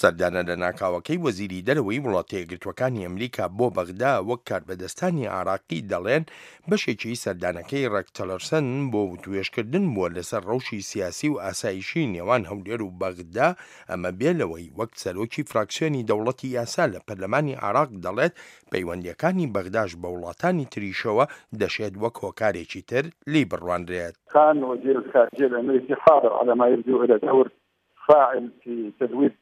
سەردانە لە ناکاوەکەی وەزیری دەرەوەی وڵاتە یەکگرتووەکانی ئەمریکا بۆ بەغدا وەک کاربەدەستانی عراقی دەڵێن بەشێکی سەردانەکەی ڕێک تەلەرسەن بۆ وتوێژکردن بووە لەسەر ڕەوشی سیاسی و ئاسایشی نێوان هەولێر و بەغدا ئەمە بێلەوەی وەک سەرۆکی فراکسیۆنی دەوڵەتی یاسا لە پەرلەمانی عراق دەڵێت پەیوەندیەکانی بەغداش بە وڵاتانی تریشەوە دەشێت وەک هۆکارێکی تر لی بڕوانرێت. كان وزير الخارجية الأمريكي حاضر على ما يبدو إلى دور فاعل في تزويد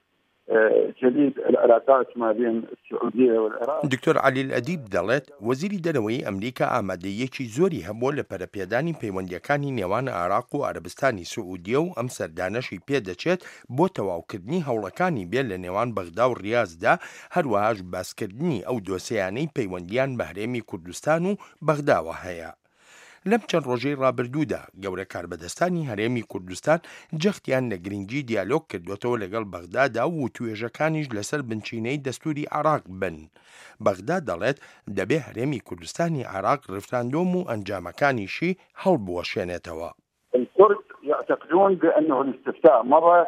جديد العلاقات ما بين السعودية والعراق. دکتۆر علی الئەدیب دەڵێت وەزیری دەرەوەی ئەمریکا ئامادەیەکی زۆری هەبووە لە پەرەپێدانی پەیوەندیەکانی نێوان عراق و عەرەبستانی سعودیە و ئەم سەردانەشی پێدەچێت بۆ تەواوکردنی هەوڵەکانی بێت لە نێوان بەغدا و ریازدا، هەروەهاش باسکردنی ئەو دۆسەیانەی پەیوەندیان بە هەرێمی کوردستان و بەغداوە هەیە. لەم چەند ڕۆژەی ڕابردوودا گەورە کاربەدەستانی هەرێمی کوردستان جەختیان لە گرنگی دیالۆگ کردوێتەوە لەگەڵ بەغدادا و توێژەکانیش لەسەر بنچینەی دەستوری عراق بن. بەغدا دەڵێت دەبێ هەرێمی کوردستانی عراق ڕفراندۆم و ئەنجامەکانیشی هەڵبوەشێنێتەوە. الكرد يعتقدون بأنه الاستفتاء مرة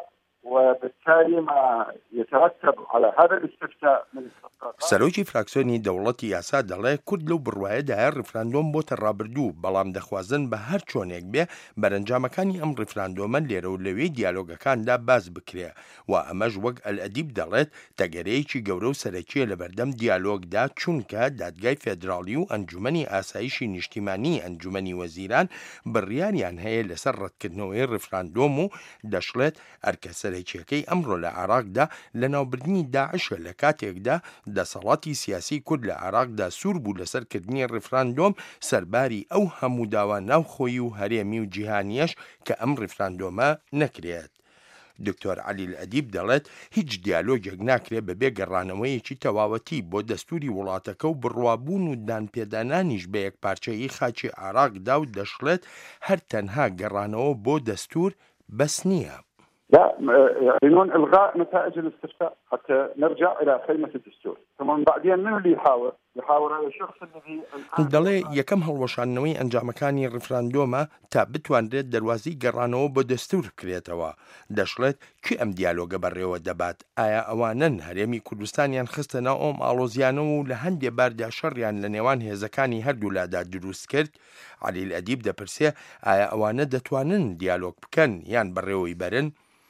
وبالتالي ما يترتب على هذا الاستفتاء من سەرۆکی فراکسیۆنی دەوڵەتی یاسا دەڵێ کورد لەو بڕوایەدایە ڕفراندۆم بۆتە ڕابردوو، بەڵام دەخوازن بە هەر چۆنێک بێ بەرەنجامەکانی ئەم ڕفراندۆمە لێرە و لەوێ دیالۆگەکاندا باز بکرێ و ئەمەش وەک ئەلئەدیب دەڵێت تەگەرەیەکی گەورە و سەرەکیە لە بەردەم دیالۆگدا، چونکە دادگای فێدراڵی و ئەنجومەنی ئاسایشی نیشتیمانی ئەنجومەنی وەزیران بڕیاریان هەیە لەسەر ڕەتکردنەوەی ڕفراندۆم و دەشڵێت ئەرکە سەرەکیەکەی ئەمڕۆ لە عراقدا لە ناوبردنی داعشە لە کاتێکدا دەسەڵاتی سیاسی کورد لە عراقدا سوور بوو لەسەرکردنی ڕفراندۆم سەرباری ئەو هەموو داوا ناوخۆیی و هەرێمی و جیهانیەش کە ئەم ڕفراندۆمە نەکرێت. دکتۆر علی الئەدیب دەڵێت هیچ دیالۆگێک ناکرێت بەبێ گەڕانەوەیەکی تەواوەتی بۆ دەستوری وڵاتەکە و بڕوابوون و دانپێدانانیش بە یەکپارچەیی خاچی عراقدا و دەشڵێت هەر تەنها گەڕانەوە بۆ دەستور بەس نییە. لا يعلنون إلغاء نتائج الاستفتاء حتى نرجع إلى خيمة الدستور، ثم بعدين من اللي يحاور هذا الشخص الذي دەڵێ یەکەم هەڵوەشانەوەی ئەنجامەکانی ڕفراندۆمە تا بتوانرێت دەواازی گەڕانەوە بۆ دەستور بکرێتەوە. دەشڵێت کی ئەم دیالۆگە بەڕێوە دەبات؟ ئایا ئەوانن هەرێمی کوردستانیان خستە ناو ئەم ئاڵۆزیانە و لە هەندێ باردا شەڕیان لە نێوان هێزەکانی هەردوولادا دروست کرد؟ علی الئەدیب دەپرسێ ئایا ئەوانە دەتوانن دیالۆگ بکەن یان بەڕێوەی بەرن؟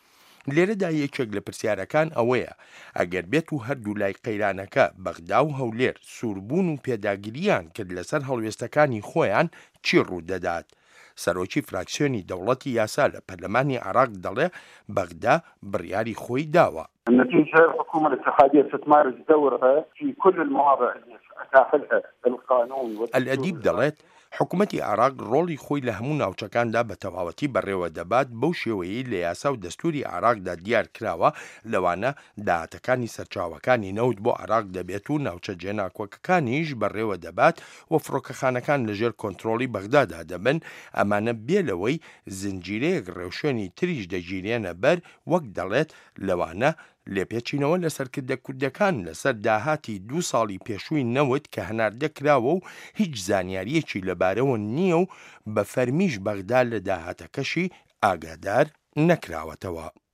لێرەدا یەکێک لە پرسیارەکان ئەوەیە ئەگەر بێت و هەردوو لای قەیرانەکە بەغدا و هەولێر سووربوون و پێداگیریان کرد لەسەر هەڵوێستەکانی خۆیان چی ڕوودەدات؟ سەرۆکی فراکسیۆنی دەوڵەتی یاسا لە پەرلەمانی عراق دەڵێ بەغدا بڕیاری خۆی داوە. النتيجة الحكومة الاتحادية ستمارس دورها في كل المواضع اللي أتاح لها القانون. الئەدیب دەڵێت حکوومەتی عراق ڕۆڵی خۆی لە هەموو ناوچەکاندا بە تەواوەتی بەڕێوە دەبات بەو شێوەیەی لە یاسا و دەستوری عراقدا دیار کراوە، لەوانە داهاتەکانی سەرچاوەکانی نەوت بۆ عراق دەبێت و ناوچە جێناکۆکەکانیش بەڕێوە دەبات و فڕۆکەخانەکان لەژێر کۆنتڕۆڵی بەغدادا دەبن. ئەمانە بێلەوەی زنجیرەیەک ڕێوشێنی تریش دەگیرێنە بەر، وەک دەڵێت لەوانە لێپێچینەوە لە سەرکردە کوردەکان لەسەر داهاتی 2 ساڵی پێشووی نەوت کە هەناردەکراوە و هیچ زانیاریەکی لەبارەوە نییە و بە فەرمیش بەغدا لە داهاتەکەشی ئاگادار نەکراوەتەوە.